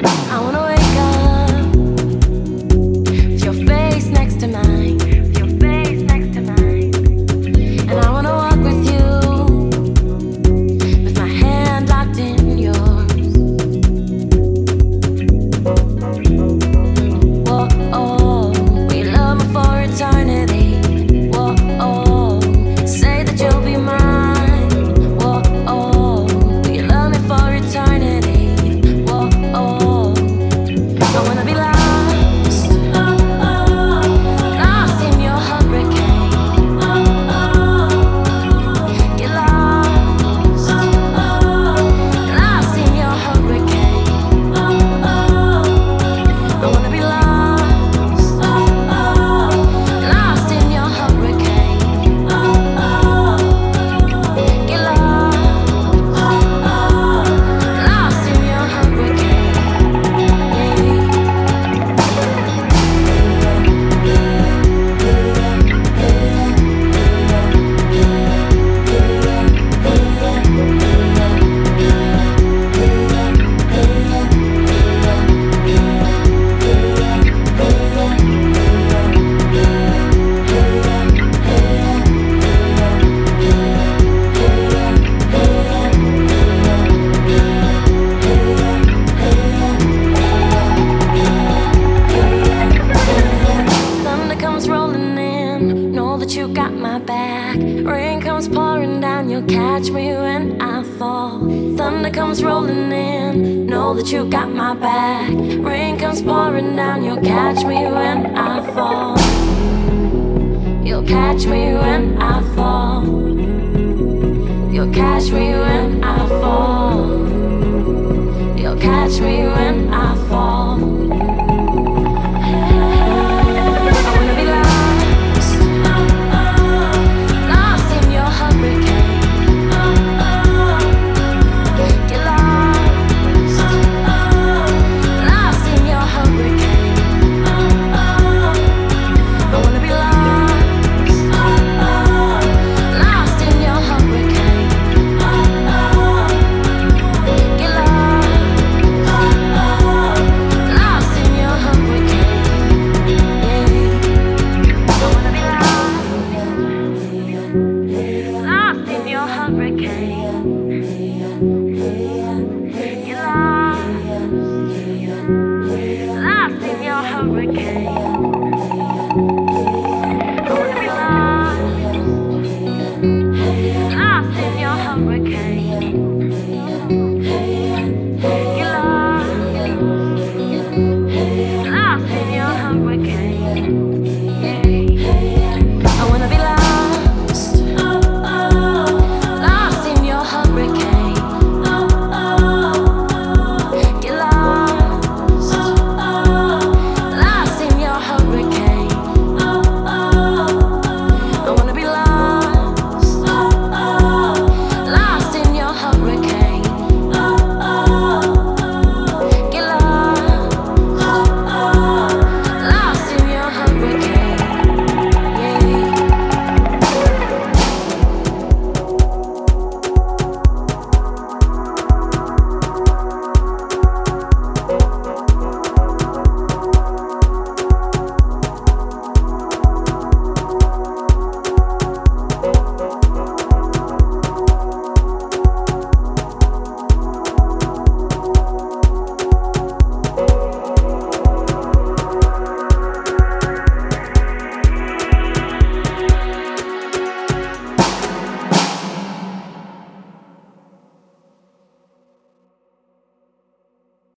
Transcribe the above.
I wanna wake up with your face next to mine, and I wanna walk with you with my hand locked in yours. Whoa, oh, we love me for eternity. Whoa, oh, say that you'll be mine. Whoa, oh, will you love me for eternity? Whoa, oh, I wanna be lost, lost in your hurricane. Get lost, lost in your hurricane. I wanna be lost, lost in your hurricane. Get lost, lost in your hurricane. Thunder comes rolling in, know that you got my back. Rain comes pouring down, you'll catch me when I fall. Thunder comes rolling in, know that you got my back. Rain comes pouring down, you'll catch me when I fall. You'll catch me when I fall. You'll catch me when I fall. You'll catch me when I fall. I wanna be lost, lost in your hurricane. Get lost, lost in your hurricane. I wanna be lost, lost in your hurricane. Get lost, lost in your hurricane. I wanna be lost, lost in your hurricane. Get lost, lost in your hurricane.